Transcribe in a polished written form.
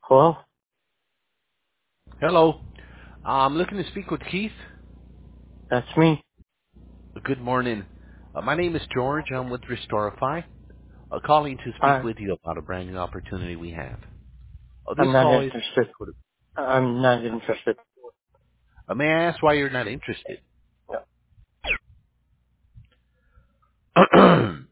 Hello? Hello. I'm looking to speak with Keith. That's me. Good morning. My name is George. I'm with Restorify, calling to speak with you about a brand new opportunity we have. This I'm not call is interested. recorded. I'm not interested. May I ask why you're not interested?